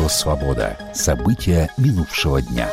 «Свобода». События минувшего дня.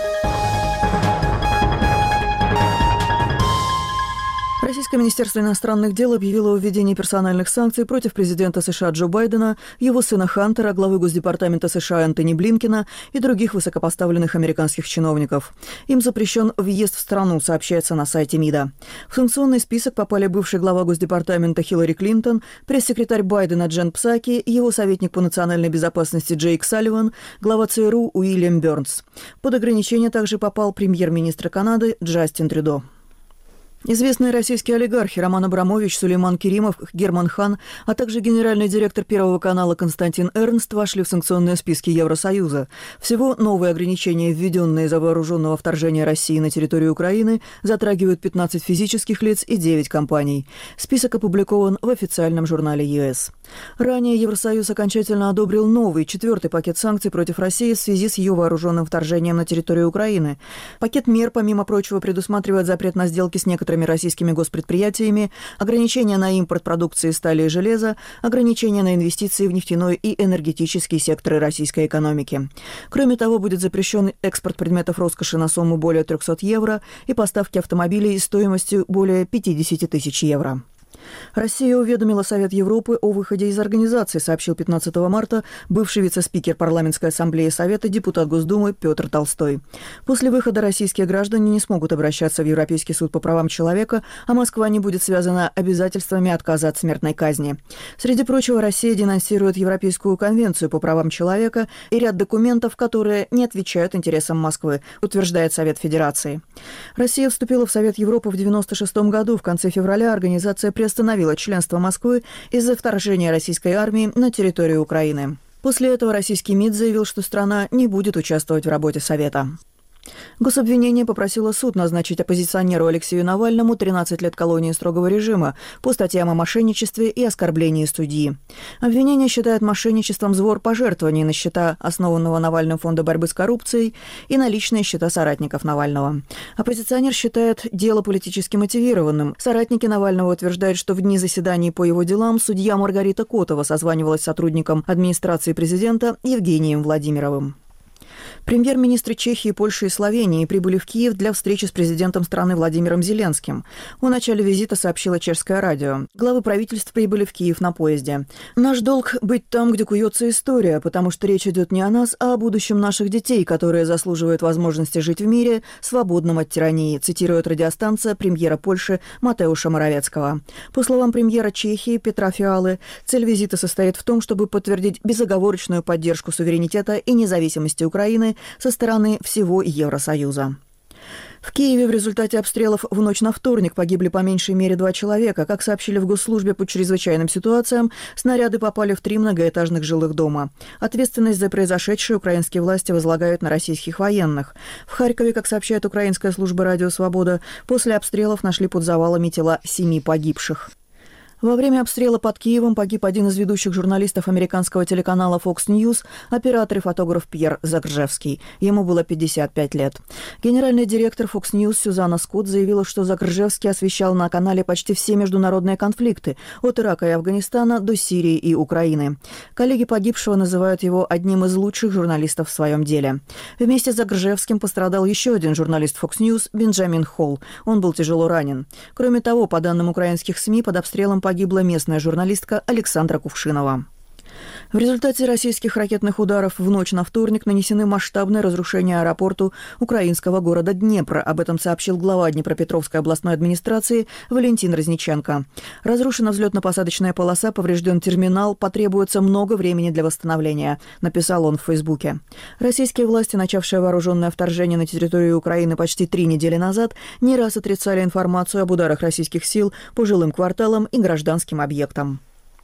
Российское министерство иностранных дел объявило о введении персональных санкций против президента США Джо Байдена, его сына Хантера, главы Госдепартамента США Энтони Блинкена и других высокопоставленных американских чиновников. Им запрещен въезд в страну, сообщается на сайте МИДа. В санкционный список попали бывший глава Госдепартамента Хиллари Клинтон, пресс-секретарь Байдена Джен Псаки, его советник по национальной безопасности Джейк Салливан, глава ЦРУ Уильям Бёрнс. Под ограничение также попал премьер-министр Канады Джастин Трюдо. Известные российские олигархи Роман Абрамович, Сулейман Керимов, Герман Хан, а также генеральный директор Первого канала Константин Эрнст вошли в санкционные списки Евросоюза. Всего новые ограничения, введенные из-за вооруженного вторжения России на территорию Украины, затрагивают 15 физических лиц и 9 компаний. Список опубликован в официальном журнале ЕС. Ранее Евросоюз окончательно одобрил новый, 4-й пакет санкций против России в связи с ее вооруженным вторжением на территорию Украины. Пакет мер, помимо прочего, предусматривает запрет на сделки с некоторыми российскими госпредприятиями, ограничения на импорт продукции стали и железа, ограничения на инвестиции в нефтяной и энергетический секторы российской экономики. Кроме того, будет запрещен экспорт предметов роскоши на сумму более 300 евро и поставки автомобилей стоимостью более 50 тысяч евро. Россия уведомила Совет Европы о выходе из организации, сообщил 15 марта бывший вице-спикер парламентской ассамблеи Совета, депутат Госдумы Петр Толстой. После выхода российские граждане не смогут обращаться в Европейский суд по правам человека, а Москва не будет связана обязательствами отказа от смертной казни. Среди прочего, Россия денонсирует Европейскую конвенцию по правам человека и ряд документов, которые не отвечают интересам Москвы, утверждает Совет Федерации. Россия вступила в Совет Европы в 1996 году. В конце февраля организация приостановила членство Москвы из-за вторжения российской армии на территорию Украины. После этого российский МИД заявил, что страна не будет участвовать в работе Совета. Гособвинение попросило суд назначить оппозиционеру Алексею Навальному 13 лет колонии строгого режима по статьям о мошенничестве и оскорблении судьи. Обвинение считает мошенничеством сбор пожертвований на счета основанного Навальным фонда борьбы с коррупцией и на личные счета соратников Навального. Оппозиционер считает дело политически мотивированным. Соратники Навального утверждают, что в дни заседаний по его делам судья Маргарита Котова созванивалась с сотрудником администрации президента Евгением Владимировым. Премьер-министры Чехии, Польши и Словении прибыли в Киев для встречи с президентом страны Владимиром Зеленским. О начале визита сообщило чешское радио. Главы правительств прибыли в Киев на поезде. «Наш долг – быть там, где куется история, потому что речь идет не о нас, а о будущем наших детей, которые заслуживают возможности жить в мире, свободном от тирании», цитирует радиостанция премьера Польши Матеуша Моровецкого. По словам премьера Чехии Петра Фиалы, цель визита состоит в том, чтобы подтвердить безоговорочную поддержку суверенитета и независимости Украины со стороны всего Евросоюза. В Киеве в результате обстрелов в ночь на вторник погибли по меньшей мере 2 человека. Как сообщили в Госслужбе по чрезвычайным ситуациям, снаряды попали в 3 многоэтажных жилых дома. Ответственность за произошедшее украинские власти возлагают на российских военных. В Харькове, как сообщает украинская служба «Радио Свобода», после обстрелов нашли под завалами тела 7 погибших. Во время обстрела под Киевом погиб один из ведущих журналистов американского телеканала Fox News, оператор и фотограф Пьер Загржевский. Ему было 55 лет. Генеральный директор Fox News Сюзанна Скотт заявила, что Загржевский освещал на канале почти все международные конфликты, от Ирака и Афганистана до Сирии и Украины. Коллеги погибшего называют его одним из лучших журналистов в своем деле. Вместе с Загржевским пострадал еще один журналист Fox News Бенджамин Холл. Он был тяжело ранен. Кроме того, по данным украинских СМИ, под обстрелом погибла местная журналистка Александра Кувшинова. В результате российских ракетных ударов в ночь на вторник нанесены масштабные разрушения аэропорту украинского города Днепра. Об этом сообщил глава Днепропетровской областной администрации Валентин Разниченко. Разрушена взлетно-посадочная полоса, поврежден терминал, потребуется много времени для восстановления, написал он в Фейсбуке. Российские власти, начавшие вооруженное вторжение на территорию Украины почти 3 недели назад, не раз отрицали информацию об ударах российских сил по жилым кварталам и гражданским объектам.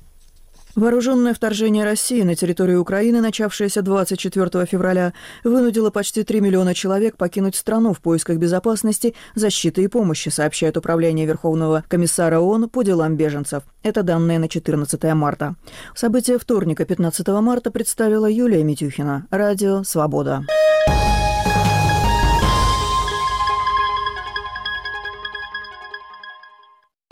Вооруженное вторжение России на территорию Украины, начавшееся 24 февраля, вынудило почти 3 миллиона человек покинуть страну в поисках безопасности, защиты и помощи, сообщает Управление Верховного комиссара ООН по делам беженцев. Это данные на 14 марта. События вторника, 15 марта, представила Юлия Митюхина. Радио «Свобода».